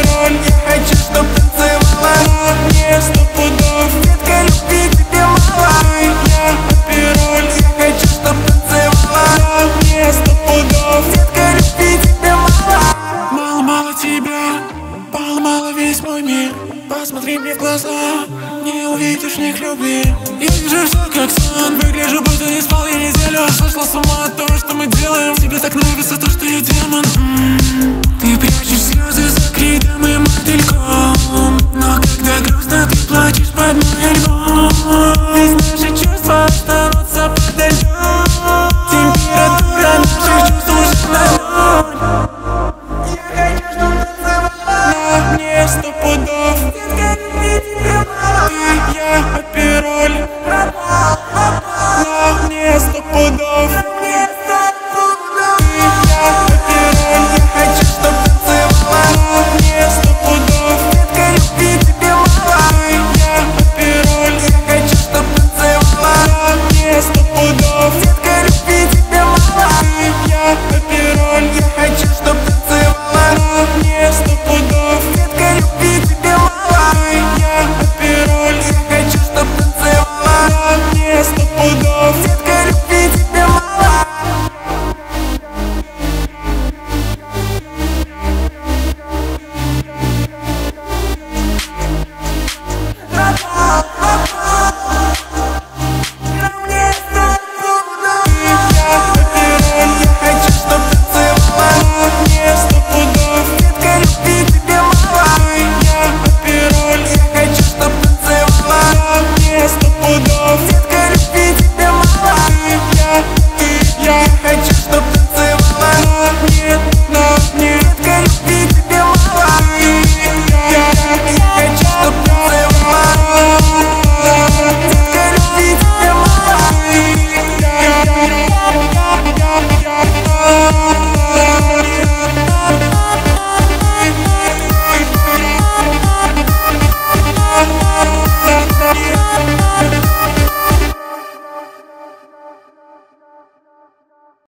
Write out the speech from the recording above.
апероль, я хочу, чтоб танцевала мне 100 пудов. Детка, любви тебе мало. Я апероль, я хочу, чтоб танцевала мне 100 пудов. Детка, любви тебе мало. Мало-мало тебя, мало-мало весь мой мир. Посмотри мне в глаза, не увидишь в них любви. Я вижу все как сон, выгляжу, будто не спал я неделю. Сошла с ума от того, что мы делаем. Тебе так нравится то, что я демон. Ты прячешь слезы закрытым и мотыльком, но когда грустно, ты плачешь под мой альбом. Ведь наши чувства останутся подо льдом. Температура наших чувств уже на ноль. Я хочу, чтоб танцевала мне 100 пудов. Детка, любви тебе мало. Я апероль, мне 100 пудов. Я хочу, чтоб танцевала мне 100 пудов.